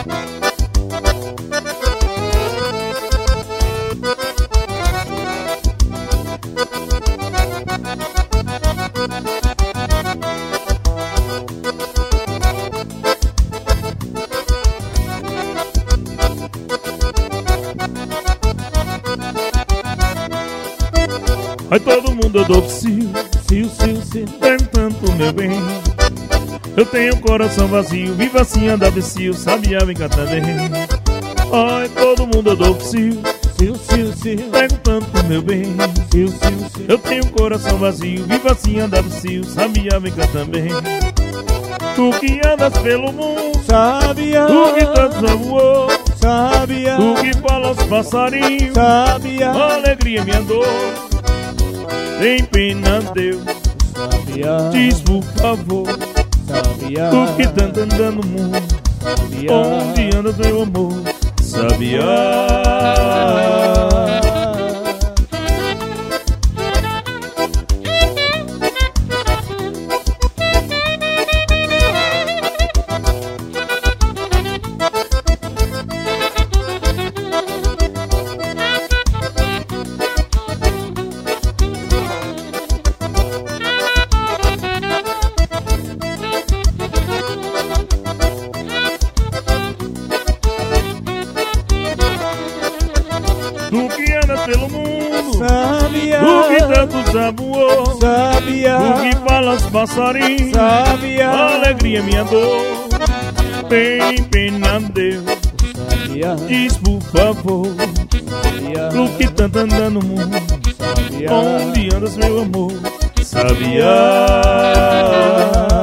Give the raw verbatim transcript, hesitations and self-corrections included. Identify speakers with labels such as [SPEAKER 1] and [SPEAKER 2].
[SPEAKER 1] Ai, todo mundo eu dou psiu, sil, sil, sil, perguntando pro meu bem. Eu tenho um coração vazio, vivo assim, anda vicio, sabia, vem cá também. Ai, todo mundo eu dou psiu, sil, sil, sil, perguntando pro meu bem. Sil, sil, sil. Eu tenho um coração vazio, vivo assim, anda vicio, sabia, vem cá também. Tu que andas pelo mundo, sabia, tu que tanto já voou, sabia, tu que fala aos passarinhos, sabia, alegria minha dor. Tem pena, Deus, sabia, diz por favor, sabia, tu que tá andando no mundo, sabia, onde anda teu amor, sabia. Tu que anda pelo mundo, sabia, tu que tanto já voou, sabia, tu que fala aos passarinhos, sabia, alegria minha dor. Tem pena, Deus, sabia, diz por favor, sabia, tu que tanto anda no mundo, sabia, onde andas meu amor, sabia.